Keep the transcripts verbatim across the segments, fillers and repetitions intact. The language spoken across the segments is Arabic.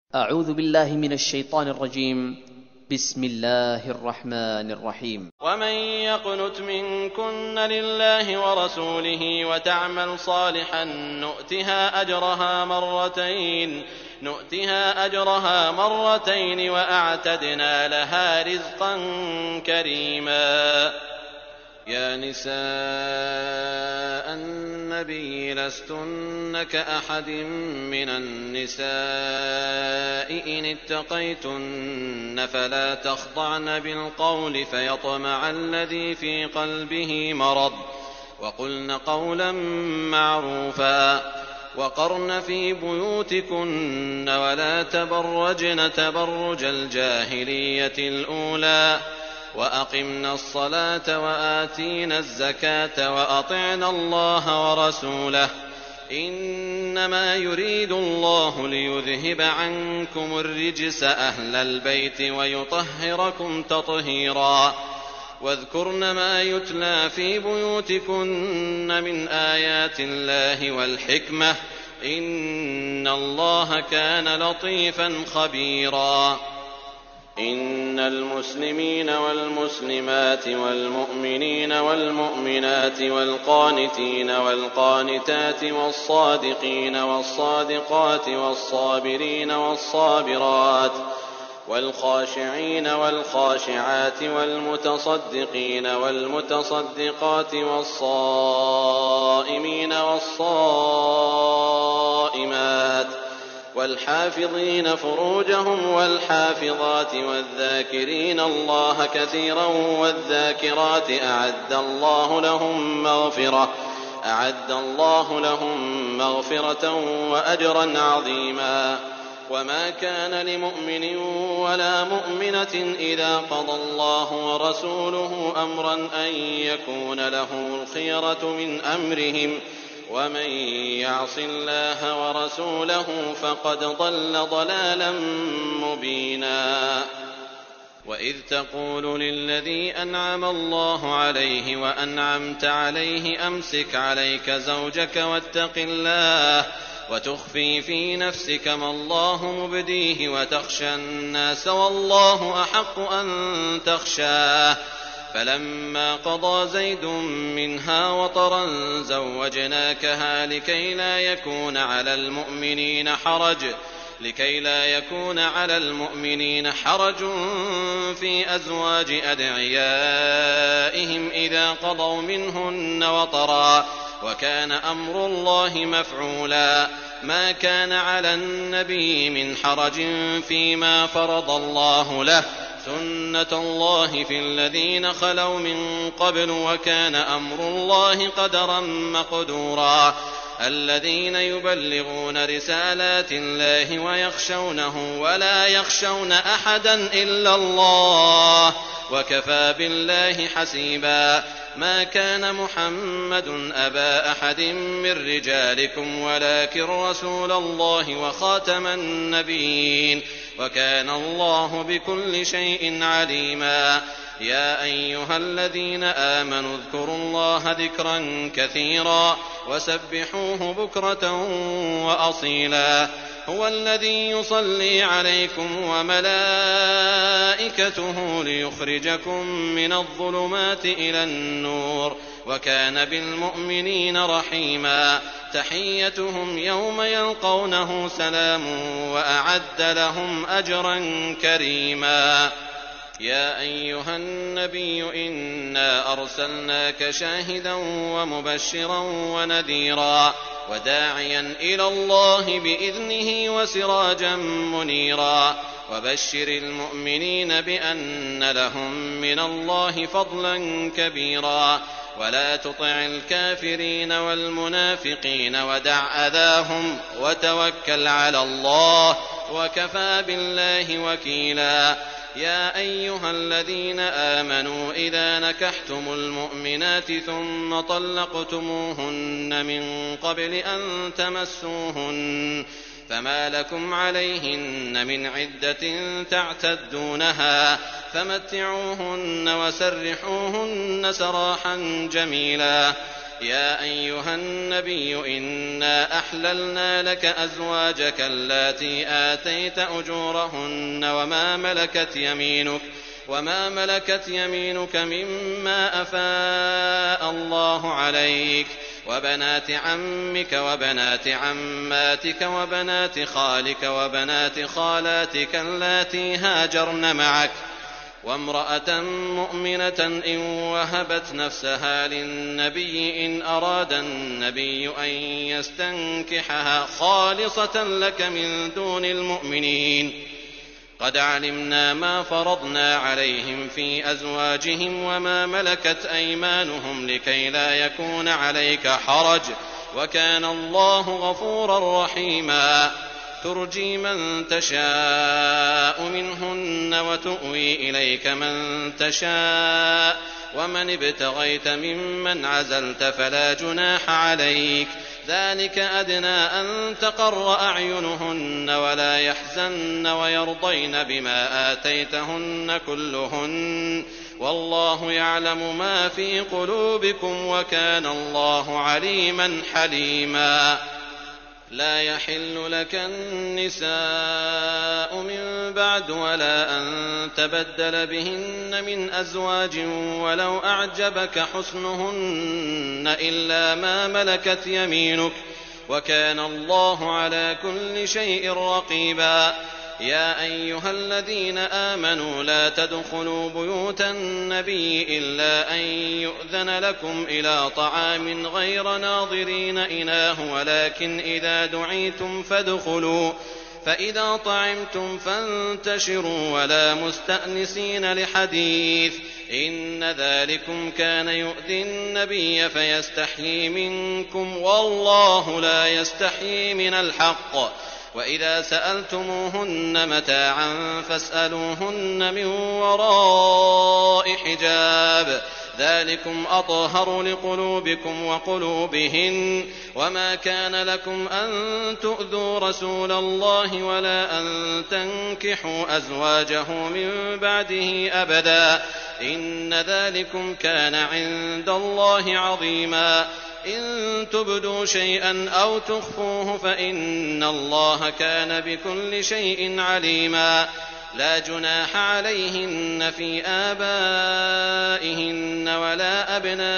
أعوذ بالله من الشيطان الرجيم. بسم الله الرحمن الرحيم. ومن يقنت منكن لله ورسوله وتعمل صالحا نؤتها أجرها مرتين نؤتها أجرها مرتين وأعتدنا لها رزقا كريما. يا نساء النبي لستن كأحد من النساء إن اتقيتن فلا تخضعن بالقول فيطمع الذي في قلبه مرض وقلن قولا معروفا وقرن في بيوتكن ولا تبرجن تبرج الجاهلية الأولى وأقمنا الصلاة وآتينا الزكاة وأطعنا الله ورسوله إنما يريد الله ليذهب عنكم الرجس أهل البيت ويطهركم تطهيرا. واذكرن ما يتلى في بيوتكن من آيات الله والحكمة إن الله كان لطيفا خبيرا. إن المسلمين والمسلمات والمؤمنين والمؤمنات والقانتين والقانتات والصادقين والصادقات والصابرين والصابرات والخاشعين والخاشعات والمتصدقين والمتصدقات والصائمين والصائمات والحافظين فروجهم والحافظات والذاكرين الله كثيرا والذاكرات أعد الله لهم مغفرة أعد الله لهم مغفرة وأجرا عظيما. وما كان لمؤمن ولا مؤمنة إذا قضى الله ورسوله أمرا أن يكون لهم الخيرة من أمرهم ومن يعص الله ورسوله فقد ضل ضلالا مبينا. وإذ تقول للذي أنعم الله عليه وأنعمت عليه أمسك عليك زوجك واتق الله وتخفي في نفسك ما الله مبديه وتخشى الناس والله أحق أن تخشاه فلما قضى زيد منها وطرا زوجناكها لكي لا يكون على المؤمنين حرج لكي لا يكون على المؤمنين حرج في أزواج أدعيائهم إذا قضوا منهن وطرا وكان أمر الله مفعولا. ما كان على النبي من حرج فيما فرض الله له سنة الله في الذين خلوا من قبل وكان أمر الله قدرا مقدورا. الذين يبلغون رسالات الله ويخشونه ولا يخشون أحدا إلا الله وكفى بالله حسيبا. ما كان محمد أبا أحد من رجالكم ولكن رسول الله وخاتم النبيين وكان الله بكل شيء عليما. يا أيها الذين آمنوا اذكروا الله ذكرا كثيرا وسبحوه بكرة وأصيلا. هو الذي يصلي عليكم وملائكته ليخرجكم من الظلمات إلى النور وكان بالمؤمنين رحيما. تحيتهم يوم يلقونه سلام وأعد لهم أجرا كريما. يا أيها النبي إنا أرسلناك شاهدا ومبشرا ونذيرا وداعيا إلى الله بإذنه وسراجا منيرا. وبشر المؤمنين بأن لهم من الله فضلا كبيرا. ولا تطع الكافرين والمنافقين ودع أذاهم وتوكل على الله وكفى بالله وكيلا. يا أيها الذين آمنوا إذا نكحتم المؤمنات ثم طلقتموهن من قبل أن تمسوهن فما لكم عليهن من عدة تعتدونها فمتعوهن وسرحوهن سراحا جميلا. يا أيها النبي إنا أحللنا لك أزواجك اللاتي آتيت أجورهن وما ملكت يمينك وما ملكت يمينك مما أفاء الله عليك وبنات عمك وبنات عماتك وبنات خالك وبنات خالاتك اللاتي هاجرن معك وامرأة مؤمنة إن وهبت نفسها للنبي إن أراد النبي أن يستنكحها خالصة لك من دون المؤمنين قد علمنا ما فرضنا عليهم في أزواجهم وما ملكت أيمانهم لكي لا يكون عليك حرج وكان الله غفورا رحيما ترجي من تشاء منهن وتؤوي إليك من تشاء ومن ابتغيت ممن عزلت فلا جناح عليك ذلك أدنى أن تقر أعينهن ولا يحزن ويرضين بما آتيتهن كلهن والله يعلم ما في قلوبكم وكان الله عليما حليما لا يحل لك النساء من بعد ولا أن تبدل بهن من أزواج ولو أعجبك حسنهن إلا ما ملكت يمينك وكان الله على كل شيء رقيبا يا أيها الذين آمنوا لا تدخلوا بيوت النبي إلا أن يؤذن لكم إلى طعام غير ناظرين إناه ولكن إذا دعيتم فادخلوا فإذا طعمتم فانتشروا ولا مستأنسين لحديث إن ذلكم كان يؤذي النبي فيستحيي منكم والله لا يستحيي من الحق وإذا سألتموهن متاعا فاسألوهن من وراء حجاب ذلكم أطهر لقلوبكم وقلوبهن وما كان لكم أن تؤذوا رسول الله ولا أن تنكحوا أزواجه من بعده أبدا إن ذلكم كان عند الله عظيما إن تبدوا شيئا أو تخفوه فإن الله كان بكل شيء عليما لا جناح عليهن في آبائهن ولا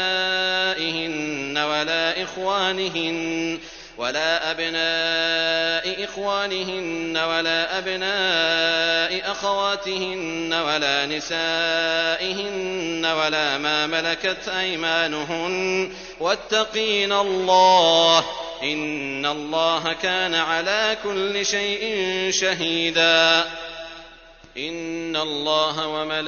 أبنائهن ولا إخوانهن ولا أبناء إخوانهن ولا أبناء أخواتهن ولا نسائهن ولا ما ملكت أيمانهن واتقين الله إن الله كان على كل شيء شهيدا إن الله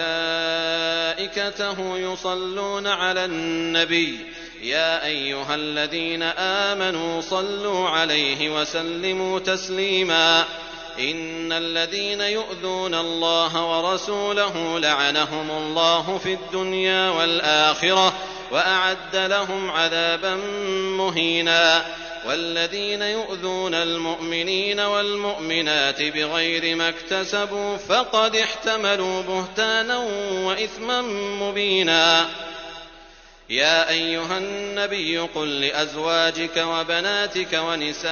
وملائكته يصلون على النبي يا أيها الذين آمنوا صلوا عليه وسلموا تسليما إن الذين يؤذون الله ورسوله لعنهم الله في الدنيا والآخرة وأعد لهم عذابا مهينا والذين يؤذون المؤمنين والمؤمنات بغير ما اكتسبوا فقد احتملوا بهتانا وإثما مبينا يا أيها النبي قل لأزواجك وبناتك ونساء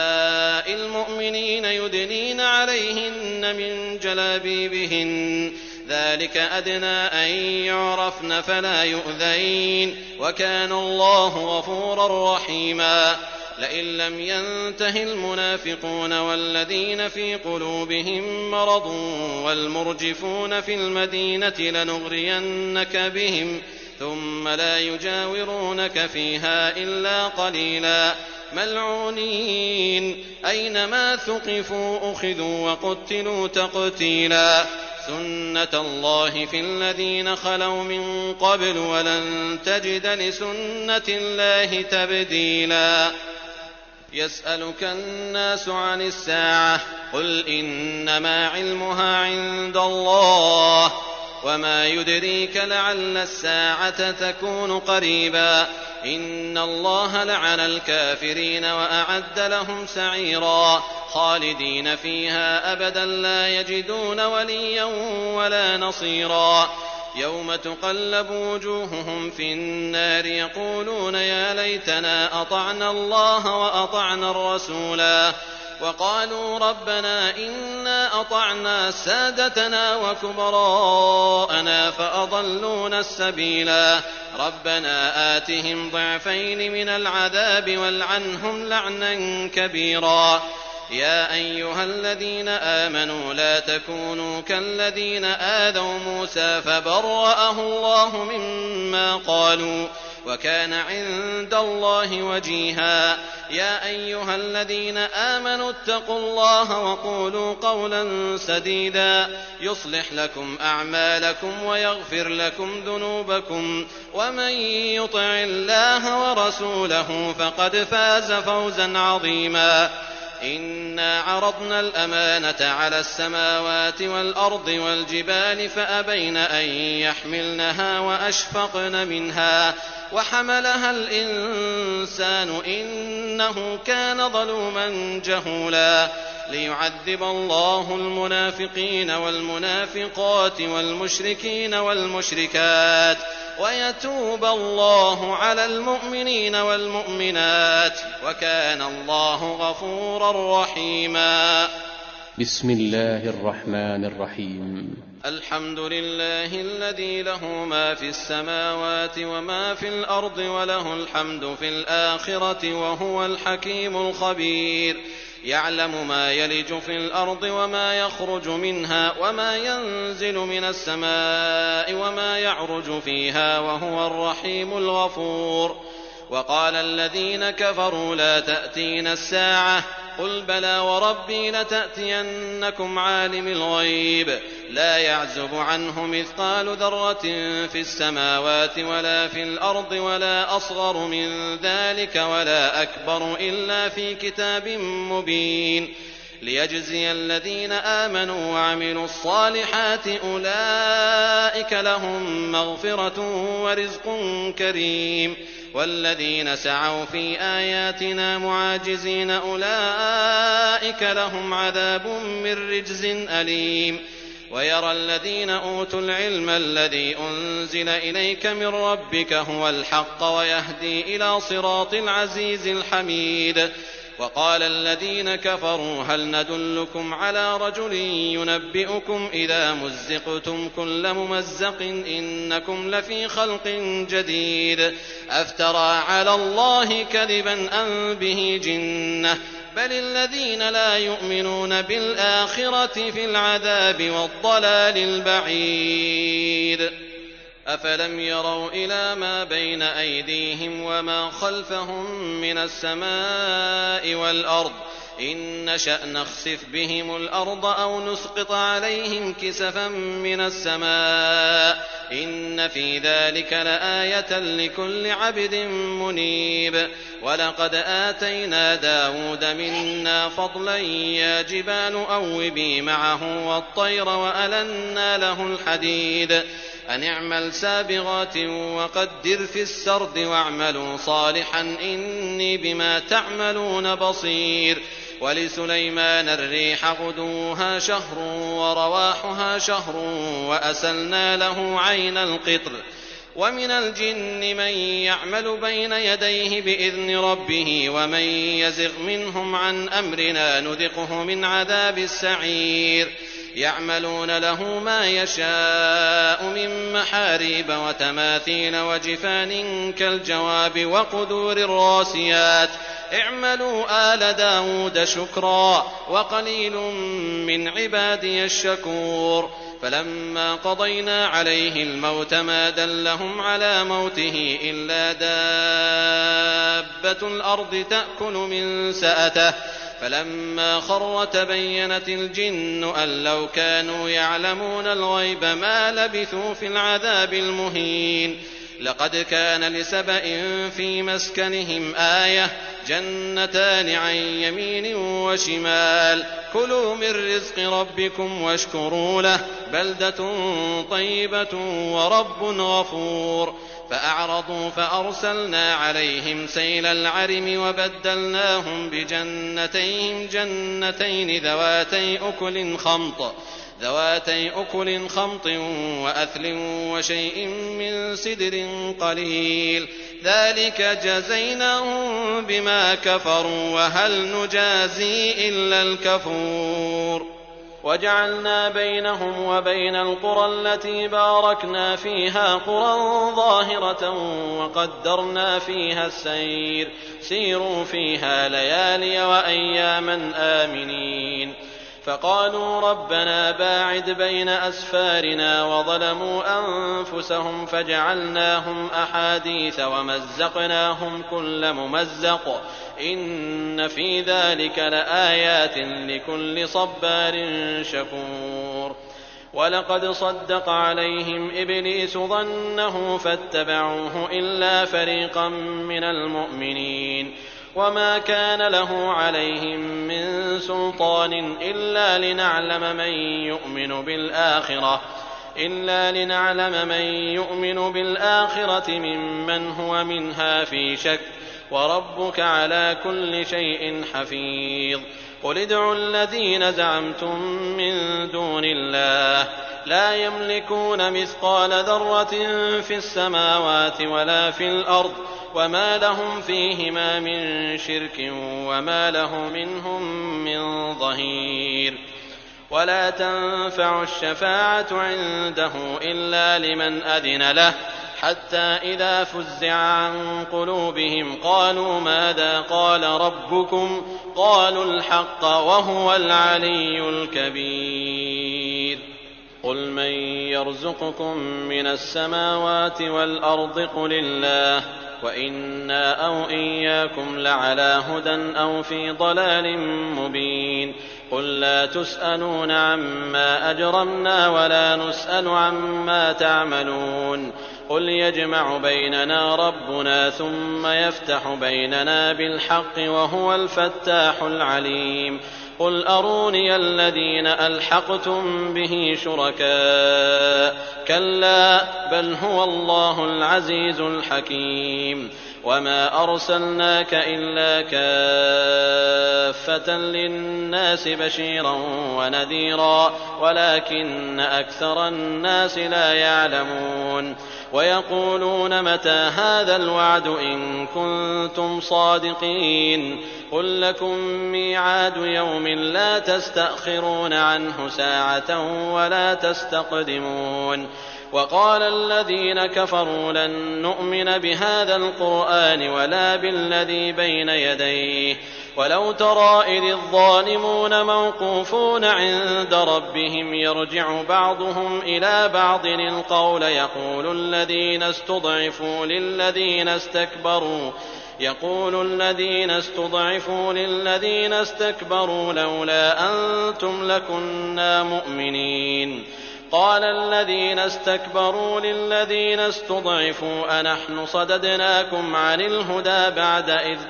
المؤمنين يدنين عليهن من جلابيبهن ذلك أدنى أن يعرفن فلا يؤذين وكان الله غفورا رحيما لئن لم ينته المنافقون والذين في قلوبهم مرض والمرجفون في المدينة لنغرينك بهم ثم لا يجاورونك فيها إلا قليلا ملعونين أينما ثقفوا أخذوا وقتلوا تقتيلا سنة الله في الذين خلوا من قبل ولن تجد لسنة الله تبديلا يسألك الناس عن الساعة قل إنما علمها عند الله وما يدريك لعل الساعة تكون قريبا إن الله لعن الكافرين وأعد لهم سعيرا خالدين فيها أبدا لا يجدون وليا ولا نصيرا يوم تقلب وجوههم في النار يقولون يا ليتنا أطعنا الله وأطعنا الرسولا وقالوا ربنا إنا أطعنا سادتنا وكبراءنا فأضلونا السبيلا ربنا آتهم ضعفين من العذاب والعنهم لعنا كبيرا يا أيها الذين آمنوا لا تكونوا كالذين آذوا موسى فبرأه الله مما قالوا وكان عند الله وجيها يا أيها الذين آمنوا اتقوا الله وقولوا قولا سديدا يصلح لكم أعمالكم ويغفر لكم ذنوبكم ومن يطع الله ورسوله فقد فاز فوزا عظيما إنا عرضنا الأمانة على السماوات والأرض والجبال فأبين أن يحملنها وأشفقن منها وحملها الإنسان إنه كان ظلوما جهولا ليعذب الله المنافقين والمنافقات والمشركين والمشركات ويتوب الله على المؤمنين والمؤمنات وكان الله غفورا رحيما. بسم الله الرحمن الرحيم. الحمد لله الذي له ما في السماوات وما في الأرض وله الحمد في الآخرة وهو الحكيم الخبير يعلم ما يلج في الأرض وما يخرج منها وما ينزل من السماء وما يعرج فيها وهو الرحيم الغفور. وقال الذين كفروا لا تأتينا الساعة قل بلى وربي لتأتينكم عالم الغيب لا يعزب عنه مثقال ذرة في السماوات ولا في الأرض ولا أصغر من ذلك ولا أكبر إلا في كتاب مبين ليجزي الذين آمنوا وعملوا الصالحات أولئك لهم مغفرة ورزق كريم والذين سعوا في آياتنا معاجزين أولئك لهم عذاب من رجز أليم. ويرى الذين أوتوا العلم الذي أنزل إليك من ربك هو الحق ويهدي إلى صراط العزيز الحميد. وقال الذين كفروا هل ندلكم على رجل ينبئكم إذا مزقتم كل ممزق إنكم لفي خلق جديد أفترى على الله كذبا أم به جنة بل الذين لا يؤمنون بالآخرة في العذاب والضلال البعيد. أفلم يروا إلى ما بين أيديهم وما خلفهم من السماء والأرض إن نشأ نخسف بهم الأرض أو نسقط عليهم كسفا من السماء إن في ذلك لآية لكل عبد منيب. ولقد آتينا داود منا فضلا يا جبال أوبي معه والطير وألنا له الحديد أن اعمل سابغات وقدر في السرد واعملوا صالحا إني بما تعملون بصير. ولسليمان الريح غدوها شهر ورواحها شهر وأسلنا له عين القطر. ومن الجن من يعمل بين يديه بإذن ربه ومن يزغ منهم عن أمرنا نذقه من عذاب السعير. يعملون له ما يشاء من محاريب وتماثيل وجفان كالجواب وقدور الراسيات اعملوا آل داود شكرا وقليل من عبادي الشكور. فلما قضينا عليه الموت ما دلهم على موته إلا دابة الأرض تأكل من سأته فلما خر تبينت الجن أن لو كانوا يعلمون الغيب ما لبثوا في العذاب المهين. لقد كان لسبأ في مسكنهم آية جنتان عن يمين وشمال كلوا من رزق ربكم واشكروا له بلدة طيبة ورب غفور. فأعرضوا فأرسلنا عليهم سيل العرم وبدلناهم بجنتيهم جنتين ذواتي أكل خمط ذواتي أكل خمط وأثل وشيء من سدر قليل ذلك جزيناهم بما كفروا وهل نجازي إلا الكفور وجعلنا بينهم وبين القرى التي باركنا فيها قرى ظاهرة وقدرنا فيها السير سيروا فيها ليالي وأياما آمنين فقالوا ربنا باعد بين أسفارنا وظلموا أنفسهم فجعلناهم أحاديث ومزقناهم كل ممزق إن في ذلك لآيات لكل صبار شكور ولقد صدق عليهم إبليس ظنه فاتبعوه إلا فريقا من المؤمنين وما كان له عليهم من سلطان إلا لنعلم من يؤمن بالآخرة إلا لنعلم من يؤمن بالآخرة ممن هو منها في شك وربك على كل شيء حفيظ قل ادعوا الذين زعمتم من دون الله لا يملكون مثقال ذرة في السماوات ولا في الأرض وما لهم فيهما من شرك وما له منهم من ظهير ولا تنفع الشفاعة عنده إلا لمن أذن له حتى إذا فزع عن قلوبهم قالوا ماذا قال ربكم قالوا الحق وهو العلي الكبير قل من يرزقكم من السماوات والأرض قل الله وإنا أو إياكم لعلى هدى أو في ضلال مبين قل لا تسألون عما أجرمنا ولا نسأل عما تعملون قل يجمع بيننا ربنا ثم يفتح بيننا بالحق وهو الفتاح العليم قل أروني الذين ألحقتم به شركاء كلا بل هو الله العزيز الحكيم وما أرسلناك إلا كافة للناس بشيرا ونذيرا ولكن أكثر الناس لا يعلمون ويقولون متى هذا الوعد إن كنتم صادقين قل لكم ميعاد يوم لا تستأخرون عنه ساعة ولا تستقدمون وقال الذين كفروا لن نؤمن بهذا القرآن ولا بالذي بين يديه ولو ترى إذ الظالمون موقوفون عند ربهم يرجع بعضهم إلى بعض القول يقول الذين استضعفوا للذين استكبروا يقول الذين استضعفوا للذين استكبروا لولا أنتم لكنا مؤمنين قال الذين استكبروا للذين استضعفوا أنحن صددناكم عن الهدى بعد إذ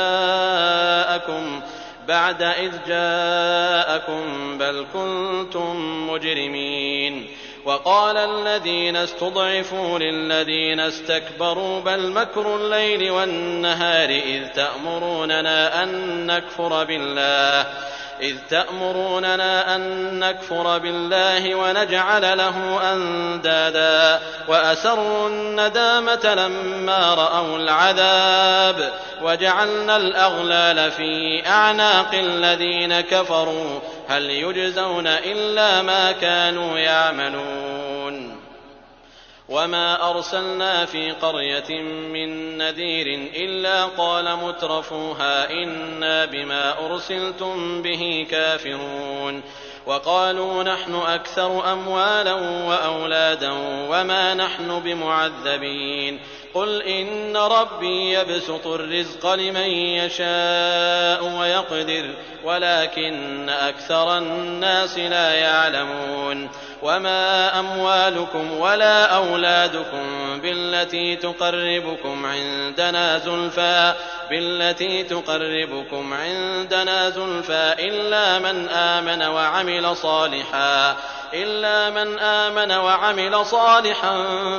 جاءكم بعد إذ جاءكم بل كنتم مجرمين وقال الذين استضعفوا للذين استكبروا بل مكر الليل والنهار إذ تأمروننا أن نكفر بالله إذ تأمروننا أن نكفر بالله ونجعل له أندادا وأسروا الندامة لما رأوا العذاب وجعلنا الأغلال في أعناق الذين كفروا هل يجزون إلا ما كانوا يعملون وما أرسلنا في قرية من نذير إلا قال مترفوها إنا بما أرسلتم به كافرون وقالوا نحن أكثر أموالا وأولادا وما نحن بمعذبين قل إن ربي يبسط الرزق لمن يشاء ويقدر ولكن أكثر الناس لا يعلمون وما أموالكم ولا أولادكم بالتي تقربكم عندنا زلفى بالتي تقربكم عندنا زلفى إلا من آمن وعمل صالحا إلا من آمن وعمل صالحا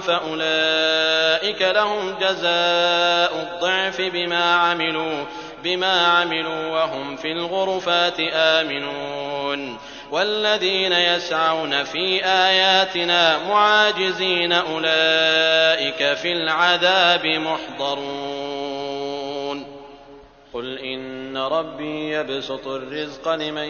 فأولئك لهم جزاء الضعف بما عملوا بما عملوا وهم في الغرفات آمنون والذين يسعون في آياتنا معاجزين أولئك في العذاب محضرون قل إن ربي يبسط الرزق لمن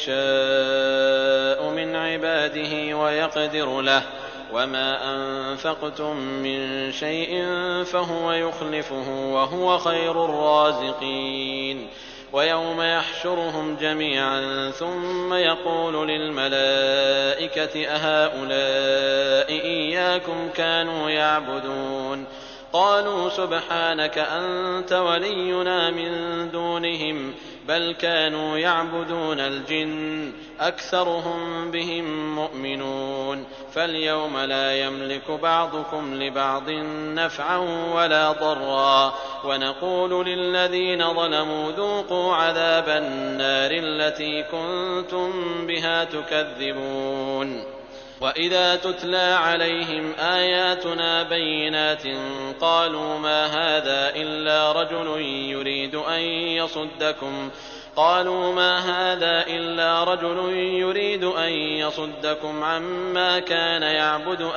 يشاء من عباده ويقدر له وما أنفقتم من شيء فهو يخلفه وهو خير الرازقين ويوم يحشرهم جميعا ثم يقول للملائكة أهؤلاء إياكم كانوا يعبدون قالوا سبحانك أنت ولينا من دونهم بل كانوا يعبدون الجن أكثرهم بهم مؤمنون فاليوم لا يملك بعضكم لبعض نفعا ولا ضرا ونقول للذين ظلموا ذوقوا عذاب النار التي كنتم بها تكذبون وإذا تتلى عليهم آياتنا بينات قالوا ما هذا إلا رجل يريد أن يصدكم قالوا ما هذا إلا رجل يريد أن يصدكم عما كان يعبد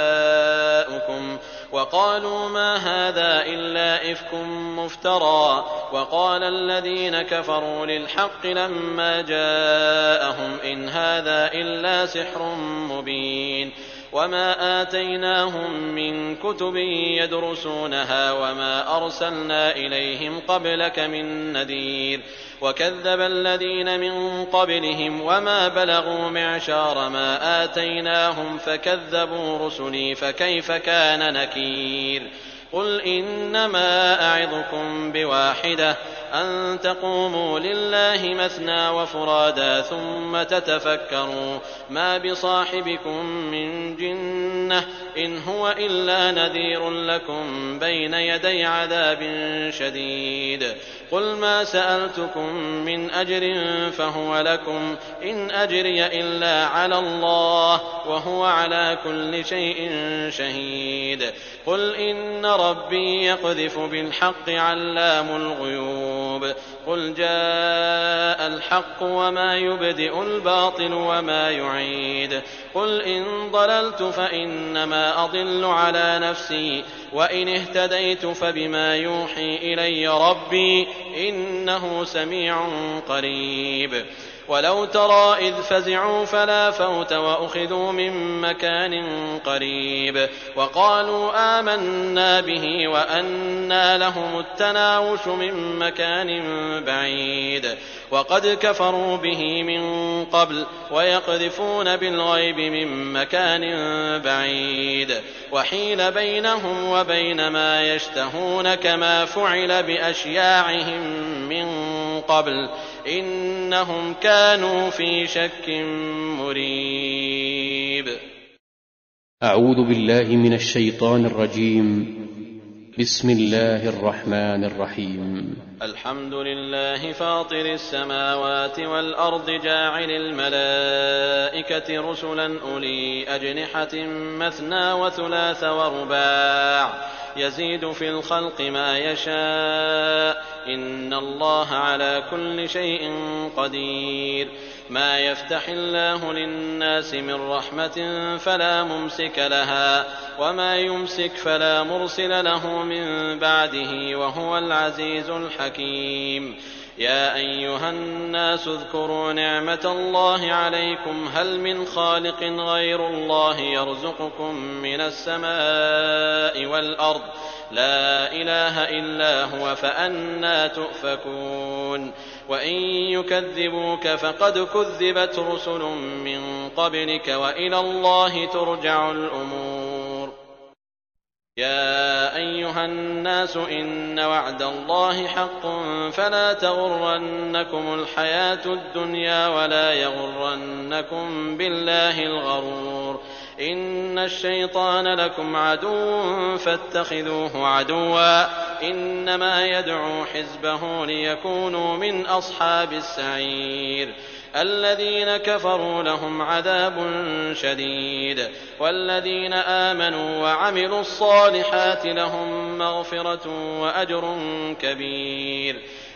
آباؤكم وقالوا ما هذا إلا إفك مفترى وقال الذين كفروا للحق لما جاءهم إن هذا إلا سحر مبين وما آتيناهم من كتب يدرسونها وما أرسلنا إليهم قبلك من نذير وكذب الذين من قبلهم وما بلغوا معشار ما آتيناهم فكذبوا رسلي فكيف كان نكير قل إنما أعظكم بواحدة أن تقوموا لله مثنى وفرادا ثم تتفكروا ما بصاحبكم من جنة إن هو إلا نذير لكم بين يدي عذاب شديد قل ما سألتكم من أجر فهو لكم إن أجري إلا على الله وهو على كل شيء شهيد قل إن ربي يقذف بالحق علام الغيوب قل جاء الحق وما يبدئ الباطل وما يعيد قل إن ضللت فإنما أضل على نفسي وإن اهتديت فبما يوحي إلي ربي إنه سميع قريب ولو ترى إذ فزعوا فلا فوت وأخذوا من مكان قريب وقالوا آمنا به وأنى لهم التناوش من مكان بعيد وقد كفروا به من قبل ويقذفون بالغيب من مكان بعيد وحيل بينهم وبين ما يشتهون كما فعل بأشياعهم من قبل إنهم كانوا في شك مريب. أعوذ بالله من الشيطان الرجيم. بسم الله الرحمن الرحيم. الحمد لله فاطر السماوات والأرض جاعل الملائكة رسلا أولي أجنحة مثنى وثلاث ورباع يزيد في الخلق ما يشاء إن الله على كل شيء قدير. ما يفتح الله للناس من رحمة فلا ممسك لها وما يمسك فلا مرسل له من بعده وهو العزيز الحكيم. يا أيها الناس اذكروا نعمة الله عليكم هل من خالق غير الله يرزقكم من السماء والأرض لا إله إلا هو فأنى تؤفكون. وإن يكذبوك فقد كذبت رسل من قبلك وإلى الله ترجع الأمور. يا أيها الناس إن وعد الله حق فلا تغرنكم الحياة الدنيا ولا يغرنكم بالله الغرور. إن الشيطان لكم عدو فاتخذوه عدوا إنما يدعو حزبه ليكونوا من أصحاب السعير. الذين كفروا لهم عذاب شديد والذين آمنوا وعملوا الصالحات لهم مغفرة وأجر كبير.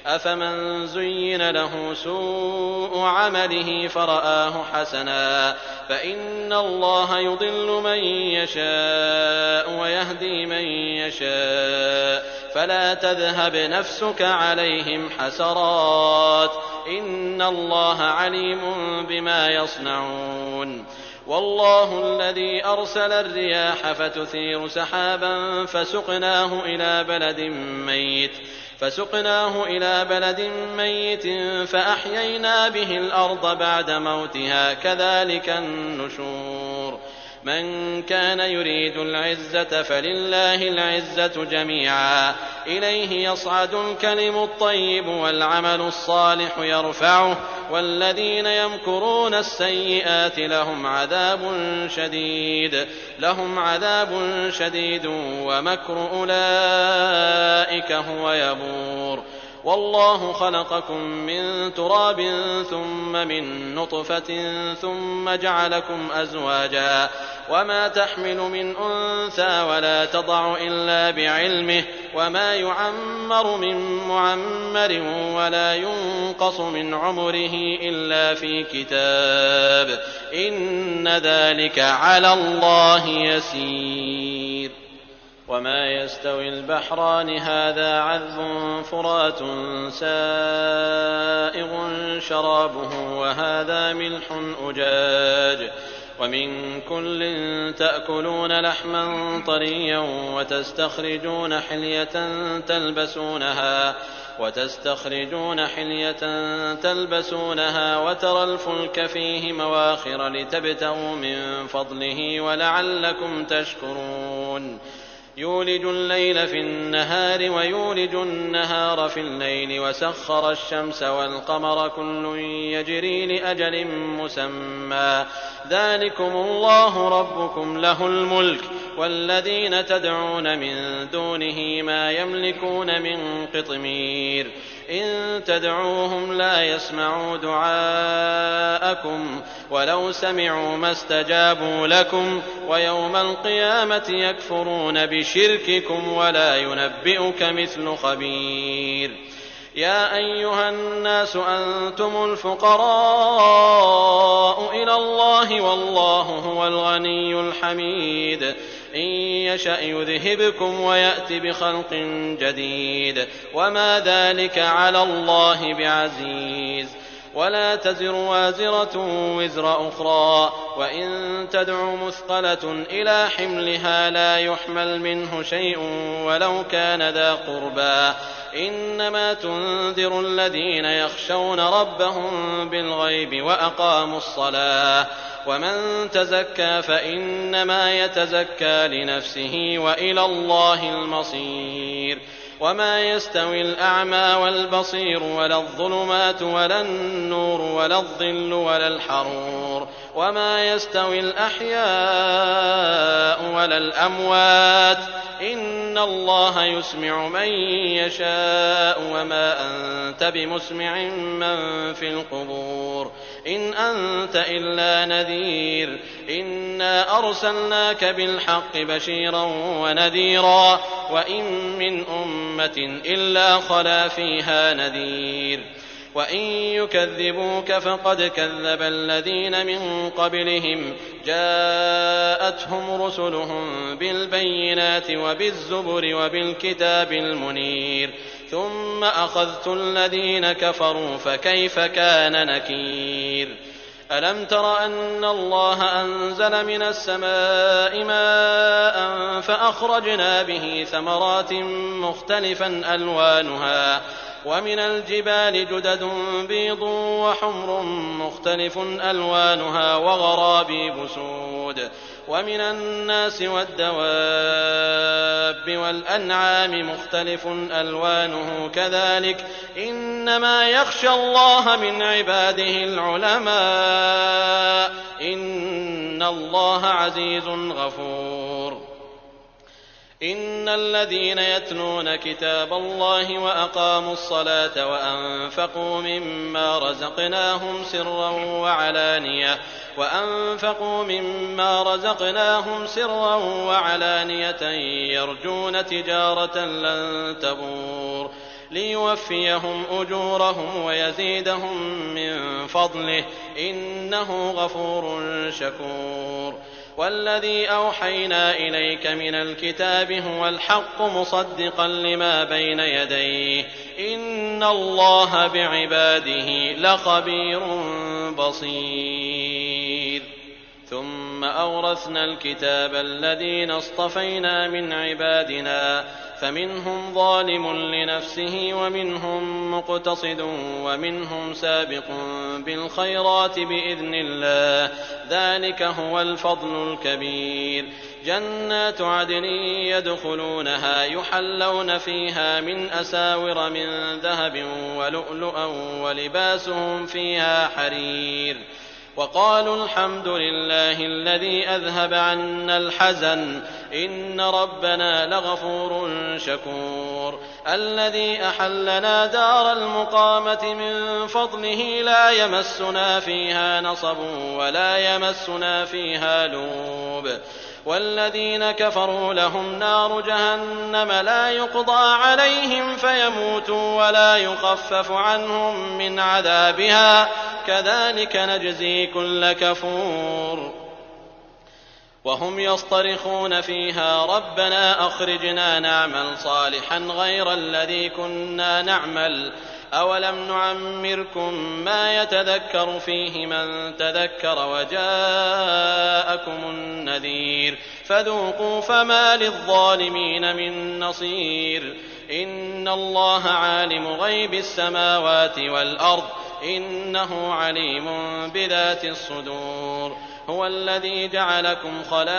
أفمن زين له سوء عمله فرآه حسنا فإن الله يضل من يشاء ويهدي من يشاء فلا تذهب نفسك عليهم حسرات إن الله عليم بما يصنعون والله الذي أرسل الرياح فتثير سحابا فسقناه إلى بلد ميت فسقناه إلى بلد ميت فأحيينا به الأرض بعد موتها كذلك النشور من كان يريد العزة فلله العزة جميعا إليه يصعد الكلم الطيب والعمل الصالح يرفعه والذين يمكرون السيئات لهم عذاب شديد لهم عذاب شديد ومكر أولئك هو يبور والله خلقكم من تراب ثم من نطفة ثم جعلكم أزواجا وما تحمل من أنثى ولا تضع إلا بعلمه وما يعمر من معمر ولا ينقص من عمره إلا في كتاب إن ذلك على الله يسير وما يستوي البحران هذا عذب فرات سائغ شرابه وهذا ملح أجاج ومن كل تأكلون لحما طريا وتستخرجون حلية تلبسونها وتستخرجون حلية تلبسونها وترى الفلك فيه مواخر لتبتغوا من فضله ولعلكم تشكرون يولج الليل في النهار ويولج النهار في الليل وسخر الشمس والقمر كل يجري لأجل مسمى ذلكم الله ربكم له الملك والذين تدعون من دونه ما يملكون من قطمير إن تدعوهم لا يسمعوا دعاءكم ولو سمعوا ما استجابوا لكم ويوم القيامة يكفرون بشرككم ولا ينبئك مثل خبير يا أيها الناس أنتم الفقراء إلى الله والله هو الغني الحميد إن يشأ يذهبكم ويأت بخلق جديد وما ذلك على الله بعزيز ولا تزر وازرة وزر أخرى وإن تدع مثقلة إلى حملها لا يحمل منه شيء ولو كان ذا قربى إنما تنذر الذين يخشون ربهم بالغيب وأقاموا الصلاة ومن تزكى فإنما يتزكى لنفسه وإلى الله المصير وما يستوي الأعمى والبصير ولا الظلمات ولا النور ولا الظل ولا الحرور وما يستوي الأحياء ولا الأموات إن الله يسمع من يشاء وما أنت بمسمع من في القبور إن أنت إلا نذير إنا أرسلناك بالحق بشيرا ونذيرا وإن من أمة إلا خلا فيها نذير وإن يكذبوك فقد كذب الذين من قبلهم جاءتهم رسلهم بالبينات وبالزبر وبالكتاب المنير ثم أخذت الذين كفروا فكيف كان نكير ألم تر أن الله أنزل من السماء ماء فأخرجنا به ثمرات مختلفا ألوانها ومن الجبال جدد بيض وحمر مختلف ألوانها وغرابيب سود ومن الناس والدواب والأنعام مختلف ألوانه كذلك إنما يخشى الله من عباده العلماء إن الله عزيز غفور إن الذين يتلون كتاب الله وأقاموا الصلاة وأنفقوا مما رزقناهم سرا وعلانية وأنفقوا مما رزقناهم سرا وعلانية يرجون تجارة لن تبور ليوفيهم أجورهم ويزيدهم من فضله إنه غفور شكور. والذي أوحينا إليك من الكتاب هو الحق مصدقا لما بين يديه إن الله بعباده لخبير بصير. ثم أورثنا الكتاب الذين اصطفينا من عبادنا فمنهم ظالم لنفسه ومنهم مقتصد ومنهم سابق بالخيرات بإذن الله ذلك هو الفضل الكبير. جنات عدن يدخلونها يحلون فيها من أساور من ذهب ولؤلؤا ولباسهم فيها حرير. وقالوا الحمد لله الذي أذهب عنا الحزن إن ربنا لغفور شكور. الذي أحلنا دار المقامة من فضله لا يمسنا فيها نصب ولا يمسنا فيها لوب. والذين كفروا لهم نار جهنم لا يقضى عليهم فيموتوا ولا يخفف عنهم من عذابها كذلك نجزي كل كفور. وهم يصطرخون فيها ربنا أخرجنا نعمل صالحا غير الذي كنا نعمل أولم نعمركم ما يتذكر فيه من تذكر وجاءكم النذير فذوقوا فما للظالمين من نصير. إن الله عالم غيب السماوات والأرض إنه عليم بذات الصدور. هو الذي جعلكم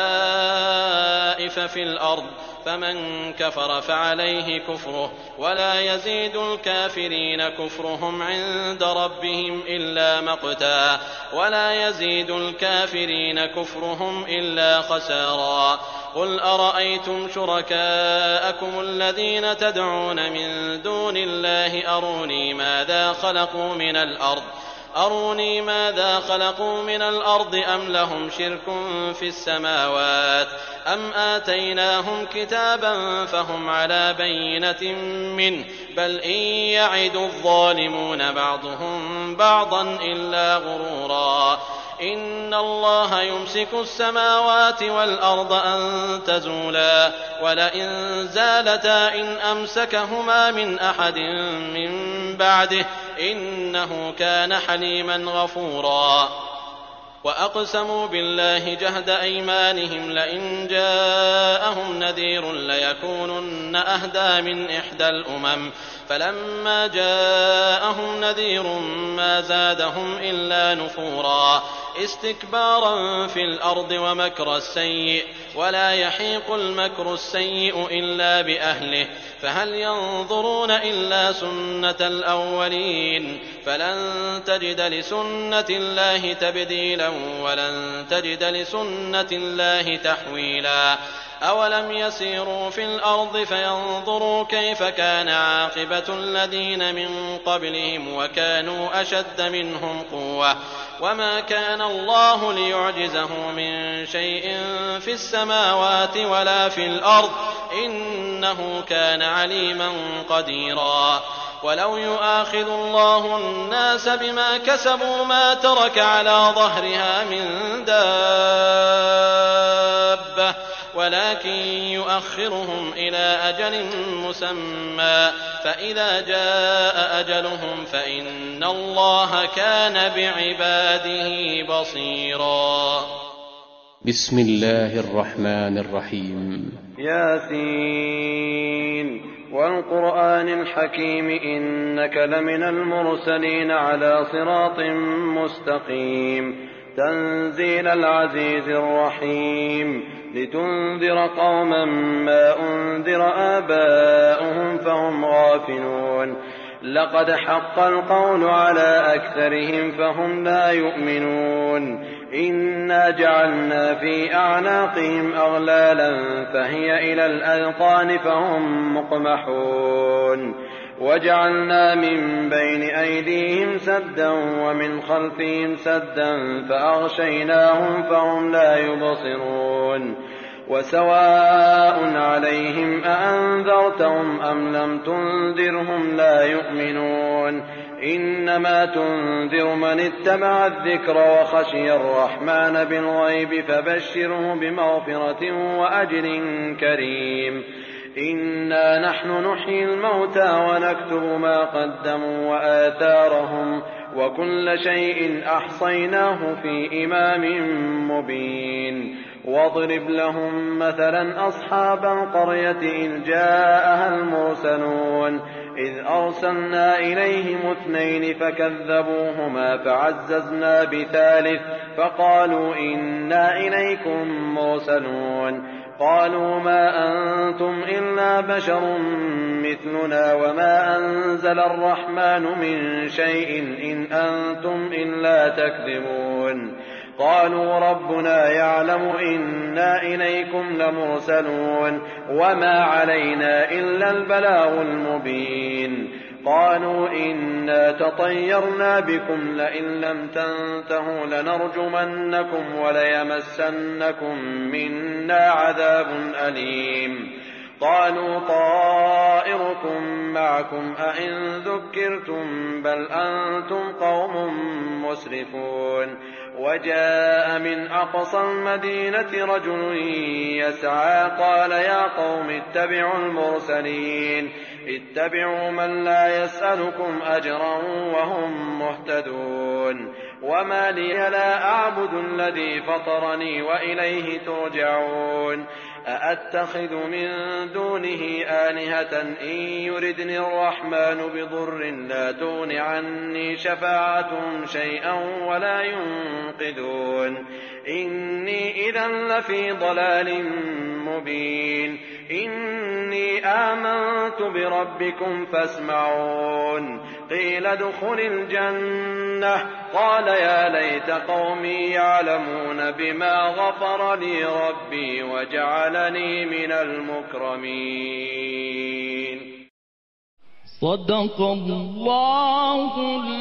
خلائف في الأرض فمن كفر فعليه كفره ولا يزيد الكافرين كفرهم عند ربهم إلا مقتا ولا يزيد الكافرين كفرهم إلا خسارا. قل أرأيتم شركاءكم الذين تدعون من دون الله أروني ماذا خلقوا من الأرض أروني ماذا خلقوا من الأرض أم لهم شرك في السماوات أم آتيناهم كتابا فهم على بينة منه بل إن يعد الظالمون بعضهم بعضا إلا غرورا. إن الله يمسك السماوات والأرض أن تزولا ولئن زالتا إن أمسكهما من أحد من بعده إنه كان حليما غفورا. وأقسموا بالله جهد أيمانهم لئن جاءهم نذير ليكونن أهدى من إحدى الأمم فلما جاءهم نذير ما زادهم إلا نفورا استكبارا في الأرض ومكر السيء ولا يحيق المكر السيء إلا بأهله فهل ينظرون إلا سنة الأولين فلن تجد لسنة الله تبديلا ولن تجد لسنة الله تحويلا. أولم يسيروا في الأرض فينظروا كيف كان عاقبة الذين من قبلهم وكانوا أشد منهم قوة وما كان الله ليعجزه من شيء في السماوات ولا في الأرض إنه كان عليما قديرا. ولو يؤاخذ الله الناس بما كسبوا ما ترك على ظهرها من دابة ولكن يؤخرهم إلى أجل مسمى فإذا جاء أجلهم فإن الله كان بعباده بصيرا. بسم الله الرحمن الرحيم. ياسين والقرآن الحكيم إنك لمن المرسلين على صراط مستقيم تنزيل العزيز الرحيم لتنذر قوما ما أنذر آباؤهم فهم غافلون. لقد حق القول على أكثرهم فهم لا يؤمنون. إنا جعلنا في أعناقهم أغلالا فهي إلى الأذقان فهم مقمحون. وجعلنا من بين أيديهم سدا ومن خلفهم سدا فأغشيناهم فهم لا يبصرون. وسواء عليهم أأنذرتهم أم لم تنذرهم لا يؤمنون إنما تنذر من اتبع الذكر وخشي الرحمن بالغيب فبشره بمغفرة وأجر كريم إنا نحن نحيي الموتى ونكتب ما قدموا وآثارهم وكل شيء أحصيناه في إمام مبين واضرب لهم مثلا أصحاب القرية إذ جاءها المرسلون إذ أرسلنا إليهم اثنين فكذبوهما فعززنا بثالث فقالوا إنا إليكم مرسلون قالوا ما أنتم إلا بشر مثلنا وما أنزل الرحمن من شيء إن أنتم إلا تكذبون قالوا ربنا يعلم إنا إليكم لمرسلون وما علينا إلا البلاغ المبين قالوا إنا تطيرنا بكم لئن لم تنتهوا لنرجمنكم وليمسنكم منا عذاب أليم قالوا طائركم معكم أئن ذكرتم بل أنتم قوم مسرفون وجاء من أقصى المدينة رجل يسعى قال يا قوم اتبعوا المرسلين اتبعوا من لا يسألكم أجرا وهم مهتدون وما لي لا أعبد الذي فطرني وإليه ترجعون أأتخذ من دونه آلهة إن يردني الرحمن بضر لا تغن عني شفاعتهم شيئا ولا ينقذون إني إذا لفي ضلال مبين إني آمنت بربكم فاسمعون قيل ادخل الجنة قال يا ليت قومي يعلمون بما غفر لي ربي وجعلني من المكرمين صدق الله